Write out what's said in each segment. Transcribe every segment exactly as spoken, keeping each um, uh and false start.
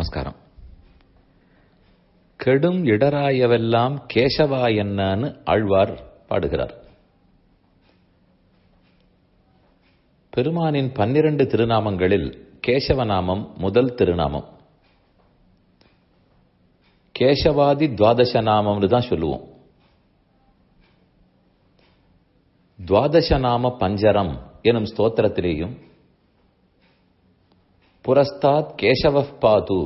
நமஸ்காரம். கெடும் இடராயவெல்லாம் கேசவா என்னன்னு ஆழ்வார் பாடுகிறார். பெருமானின் பன்னிரண்டு திருநாமங்களில் கேசவநாமம் முதல் திருநாமம். கேசவாதி துவாதச நாமம்னு தான் சொல்லுவோம். துவாதச நாம பஞ்சரம் எனும் ஸ்தோத்திரத்திலேயும் புரஸ்தாத் கேசவ பாது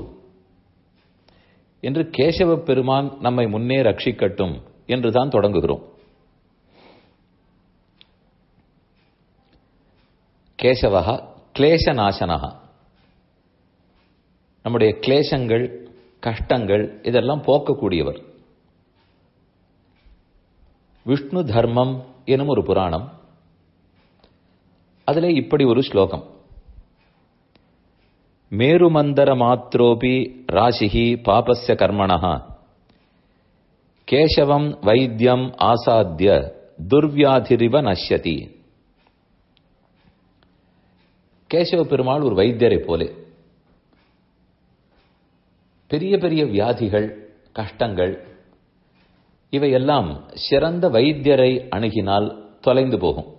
என்று கேசவ பெருமான் நம்மை முன்னே ரட்சிக்கட்டும் என்றுதான் தொடங்குகிறோம். கேசவஹ கிளேசநாசனஹ, நம்முடைய கிளேசங்கள் கஷ்டங்கள் இதெல்லாம் போக்கக்கூடியவர். விஷ்ணு தர்மம் எனும் ஒரு புராணம், அதிலே இப்படி ஒரு ஸ்லோகம்: மேருமந்தர மாத்ரோபி ராசிஹி பாபஸ்ய கர்மணஹ கேசவம் வைத்தியம் ஆசாத்ய துர்வியாதிரிவ நஷ்யதி. கேசவ பெருமாள் ஒரு வைத்தியரை போலே பெரிய பெரிய வியாதிகள் கஷ்டங்கள் இவையெல்லாம் சிறந்த வைத்தியரை அணுகினால் தொலைந்து போகும்.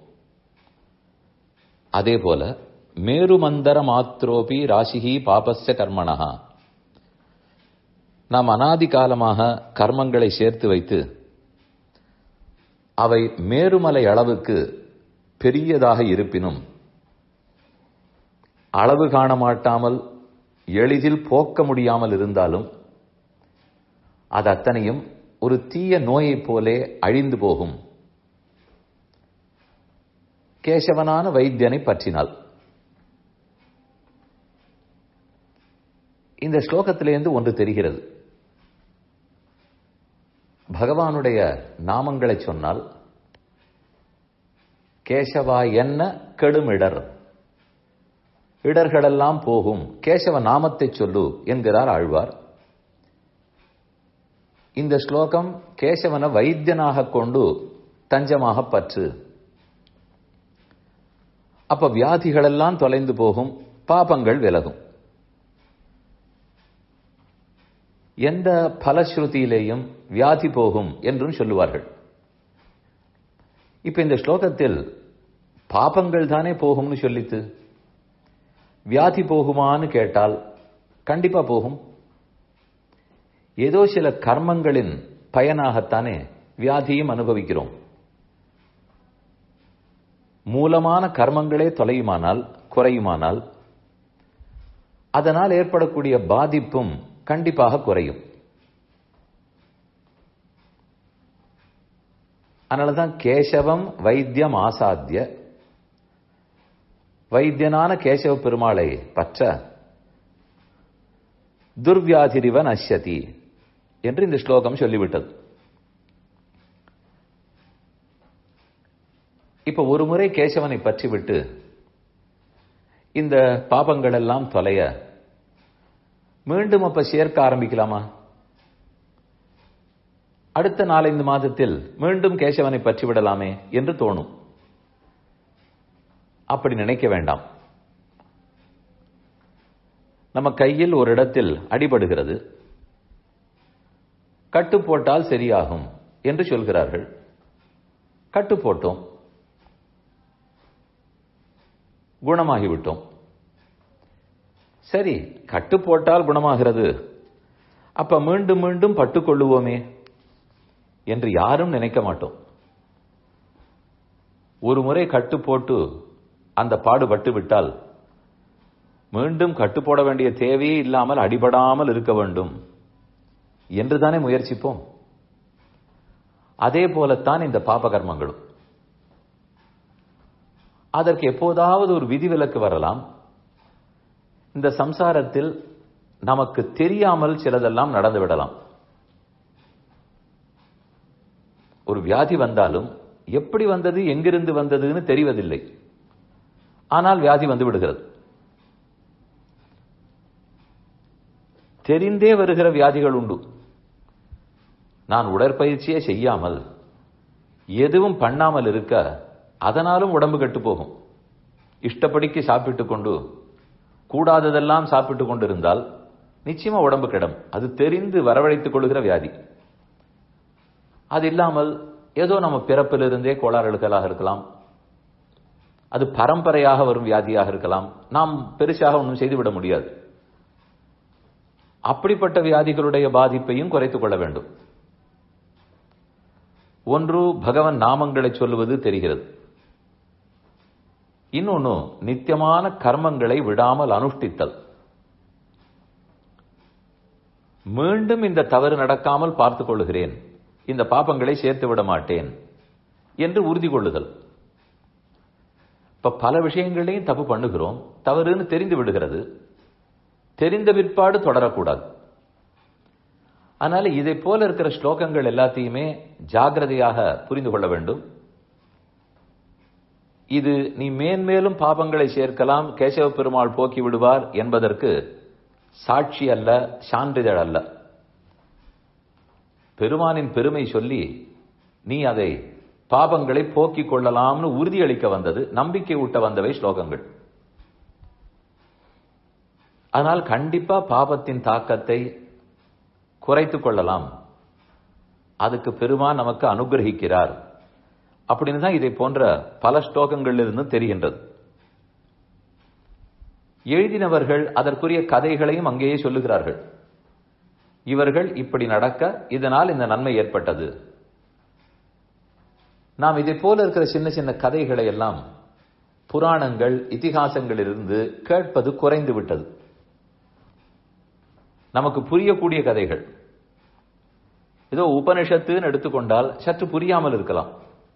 அதேபோல மேருமந்தர மாத்ரோபி ராசிஹி பாபஸ்ய கர்மணஹா, நாம் அனாதி காலமாக கர்மங்களை சேர்த்து வைத்து அவை மேருமலை அளவுக்கு பெரியதாக இருப்பினும் அளவு காண மாட்டாமல் எளிதில் போக்க முடியாமல் இருந்தாலும் அது அத்தனையும் ஒரு தீய நோயைப் போலே அழிந்து போகும் கேசவனான வைத்தியனை பற்றினால். இந்த ஸ்லோகத்திலிருந்து ஒன்று தெரிகிறது. பகவானுடைய நாமங்களை சொன்னால் கேசவா என்ன கெடுமிடர், இடர்களெல்லாம் போகும் கேசவ நாமத்தை சொல்லு என்கிறார் ஆழ்வார். இந்த ஸ்லோகம் கேசவன வைத்தியனாக கொண்டு தஞ்சமாக பற்று. அப்ப வியாதிகளெல்லாம் தொலைந்து போகும், பாபங்கள் விலகும். எந்த பலஸ்ருதியிலேயும் வியாதி போகும் என்றும் சொல்லுவார்கள். இப்ப இந்த ஸ்லோகத்தில் பாபங்கள் தானே போகும்னு சொல்லித்து வியாதி போகுமான்னு கேட்டால் கண்டிப்பா போகும். ஏதோ சில கர்மங்களின் பயனாகத்தானே வியாதியும் அனுபவிக்கிறோம். மூலமான கர்மங்களே தொலையுமானால் குறையுமானால் அதனால் ஏற்படக்கூடிய பாதிப்பும் கண்டிப்பாக குறையும். அதனாலதான் கேசவம் வைத்தியம் ஆசாத்திய, வைத்தியனான கேசவ பெருமாளை பற்ற துர்வியாதிரிவ நஷ்யதி என்று இந்த ஸ்லோகம் சொல்லிவிட்டது. இப்ப ஒரு முறை கேசவனை பற்றிவிட்டு இந்த பாபங்கள் எல்லாம் தொலைய மீண்டும் அப்ப சேர்க்க ஆரம்பிக்கலாமா? அடுத்த நாலஞ்சு மாதத்தில் மீண்டும் கேசவனை பற்றி விடலாமே என்று தோணும். அப்படி நினைக்க வேண்டாம். நம்ம கையில் ஒரு இடத்தில் அடிபடுகிறது, கட்டு போட்டால் சரியாகும் என்று சொல்கிறார்கள். கட்டு போட்டோம், குணமாகிவிட்டோம். சரி, கட்டு போட்டால் குணமாகிறது, அப்ப மீண்டும் மீண்டும் பட்டுக்கொள்ளுவோமே என்று யாரும் நினைக்க மாட்டோம். ஒரு முறை கட்டு போட்டு அந்த பாடுபட்டு விட்டால் மீண்டும் கட்டு போட வேண்டிய தேவையே இல்லாமல் அடிபடாமல் இருக்க வேண்டும் என்றுதானே முயற்சிப்போம். அதே போலத்தான் இந்த பாப கர்மங்களும். அதற்கு எப்போதாவது ஒரு விதிவிலக்கு வரலாம். இந்த சம்சாரத்தில் நமக்கு தெரியாமல் சிலதெல்லாம் நடந்து விடலாம். ஒரு வியாதி வந்தாலும் எப்படி வந்தது எங்கிருந்து வந்ததுன்னு தெரிவதில்லை. ஆனால் வியாதி வந்து விடுகிறது. தெரிந்தே வருகிற வியாதிகள் உண்டு. நான் உடற்பயிற்சியே செய்யாமல் எதுவும் பண்ணாமல் இருக்க அதனாலும் உடம்பு கெட்டு போகும். இஷ்டப்படிக்கு சாப்பிட்டுக் கொண்டு கூடாததெல்லாம் சாப்பிட்டுக் கொண்டிருந்தால் நிச்சயமா உடம்பு கிடம். அது தெரிந்து வரவழைத்துக் கொள்கிற வியாதி. அது இல்லாமல் ஏதோ நம்ம பிறப்பிலிருந்தே கோளாறுகளாக இருக்கலாம், அது பரம்பரையாக வரும் வியாதியாக இருக்கலாம், நாம் பெருசாக ஒன்றும் செய்துவிட முடியாது. அப்படிப்பட்ட வியாதிகளுடைய பாதிப்பையும் குறைத்துக் கொள்ள வேண்டும். ஒன்று பகவன் நாமங்களை சொல்லுவது தெரிகிறது, இன்னொன்னு நித்தியமான கர்மங்களை விடாமல் அனுஷ்டித்தல். மீண்டும் இந்த தவறு நடக்காமல் பார்த்துக் கொள்கிறேன், இந்த பாபங்களை சேர்த்து விட மாட்டேன் என்று உறுதி கொள்ளுதல். இப்ப பல விஷயங்களையும் தப்பு பண்ணுகிறோம், தவறுன்னு தெரிந்து விடுகிறது, தெரிந்த பிற்பாடு தொடரக்கூடாது. அதனால இதை போல இருக்கிற ஸ்லோகங்கள் எல்லாத்தையுமே ஜாகிரதையாக புரிந்து கொள்ள வேண்டும். இது நீ மேன்மேலும் பாபங்களை சேர்க்கலாம், கேசவ பெருமாள் போக்கி விடுவார் என்பதற்கு சாட்சி அல்ல, சான்றிதழ் அல்ல. பெருமானின் பெருமை சொல்லி நீ அதை பாபங்களை போக்கிக் கொள்ளலாம்னு உறுதியளிக்க வந்தது, நம்பிக்கை ஊட்ட வந்தவை ஸ்லோகங்கள். ஆனால் கண்டிப்பா பாபத்தின் தாக்கத்தை குறைத்துக் கொள்ளலாம், அதுக்கு பெருமான் நமக்கு அனுகிரகிக்கிறார் அப்படின்னு தான் இதை போன்ற பல ஸ்லோகங்களிலிருந்து தெரிகின்றது. எழுதினவர்கள் அதற்குரிய கதைகளையும் அங்கேயே சொல்லுகிறார்கள். இவர்கள் இப்படி நடக்க இதனால் இந்த நன்மை ஏற்பட்டது. நாம் இதை போல இருக்கிற சின்ன சின்ன கதைகளை எல்லாம் புராணங்கள் இதிகாசங்களிலிருந்து கேட்பது குறைந்து விட்டது. நமக்கு புரியக்கூடிய கதைகள், ஏதோ உபனிஷத்துன்னு எடுத்துக்கொண்டால் சற்று புரியாமல் இருக்கலாம்.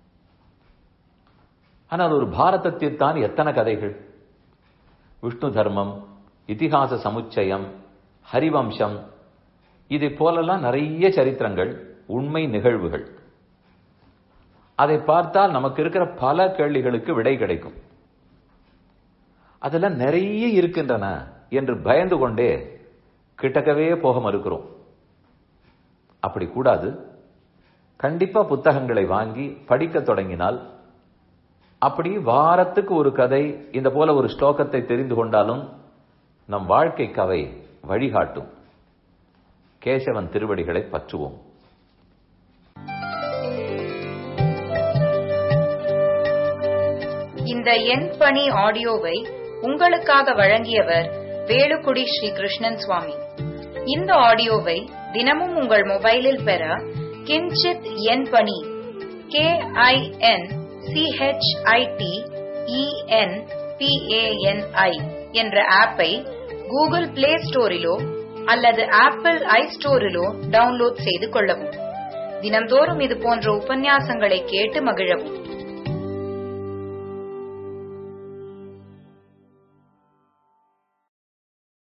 ஆனால் ஒரு பாரதத்தில்தான் எத்தனை கதைகள், விஷ்ணு தர்மம், இதிகாச சமுச்சயம், ஹரிவம்சம், இதை போலெல்லாம் நிறைய சரித்திரங்கள், உண்மை நிகழ்வுகள். அதை பார்த்தால் நமக்கு இருக்கிற பல கேள்விகளுக்கு விடை கிடைக்கும். அதெல்லாம் நிறைய இருக்கின்றன என்று பயந்து கொண்டே கிட்டக்கவே போக மறுக்கிறோம். அப்படி கூடாது. கண்டிப்பா புத்தகங்களை வாங்கி படிக்க தொடங்கினால், அப்படி வாரத்துக்கு ஒரு கதை, இந்த போல ஒரு ஸ்லோகத்தை தெரிந்து கொண்டாலும் நம் வாழ்க்கைக்கு அவை வழிகாட்டும். கேசவன் திருவடிகளை பற்றுவோம். இந்த என் பணி ஆடியோவை உங்களுக்காக வழங்கியவர் வேலுக்குடி ஸ்ரீ கிருஷ்ணன் சுவாமி. இந்த ஆடியோவை தினமும் உங்கள் மொபைலில் பெற கிஞ்சித் என் பணி கே ஐ என் சிஹெச்ஐடி இஎன் பிஏஎன்ஐ என்ற ஆப்பை கூகுள் பிளே ஸ்டோரிலோ அல்லது ஆப்பிள் ஐ ஸ்டோரிலோ டவுன்லோட் செய்து கொள்ளவும். தினந்தோறும் இது போன்ற உபன்யாசங்களை கேட்டு மகிழவும்.